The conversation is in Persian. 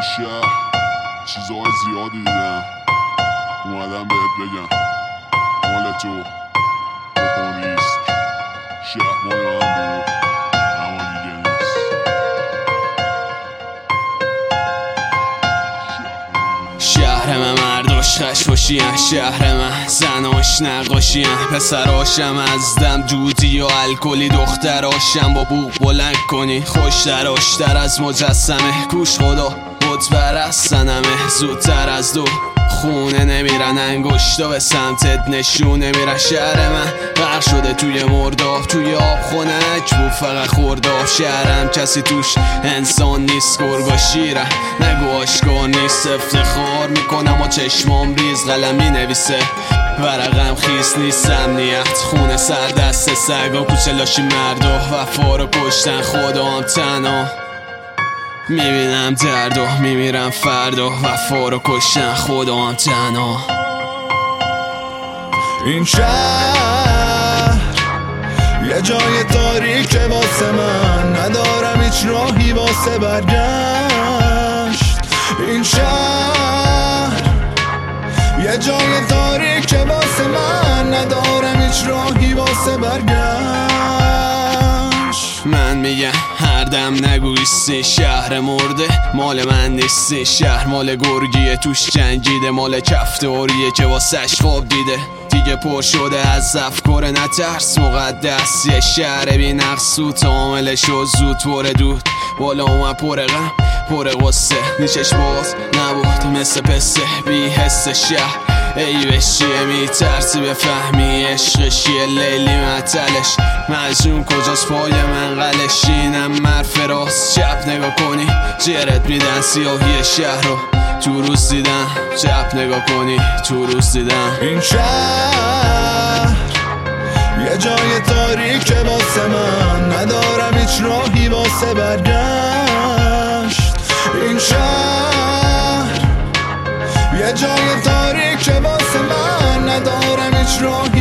شهر چیزهای زیادی دیدم، اومدم بهت بگم مال تو بکن ریسک. شهر مال من بود اما دیگه نیست. شهر من مرداش خشفاشیان، شهر من زناش نقاشیان، پسراشم از دم دودی و الکلی، دختراشم با بوق بلند کنی، خوشتراشتر از مجسمه، کوش خدا بت برستنمه، زودتر از دو خونه نمیرن انگشتا به سمتت نشونه میرن. شهر من غرق شده توی مرداب، توی آب خنک بود فقط خورداب. شهرم کسی توش انسان نیست، گرگا شیرم نگو آشکار نیست. افتخار میکنم و چشمام ریز قلم مینویسه، ورقم خیس نیست. امنیت خونه سر دست سگا، کوچه لاشی مردا وفا رو کشتن، خودم تنها میبینم درد و میمیرم فردا، وفا رو کشتن خودم تنها. این شهر یه جای تاریکه واسه من، ندارم هیچ راهی واسه برگشت. این شهر یه جای تاریکه واسه من، ندارم هیچ راهی واسه برگشت. من میگم هر دم نگویستی شهر مرده مال من نیستی. شهر مال گرگیه توش جنگیده، مال کفتاریه که واسش خواب دیده. دیگه پر شده از افکار نترس مقدس، یه شهر بی نقص و تعاملش و زود پر دود بالا اومد پر غم پر غصه. نیچش باز نبود مثل پسه بی حس شهر، ای بشیه میترسی بفهمی عشقشیه لیلی معطلش. مجنون کجاست پای من قلش، اینم مرف راست چپ نگاه کنی جرت میدن سیاهی شهر رو تو روز دیدم، چپ نگاه کنی تو روز دیدم. این شهر یه جای تاریکه واسه من، ندارم هیچ راهی واسه برگشت. این شهر یه جای تاریکه واسه من، ندارم هیچ راهی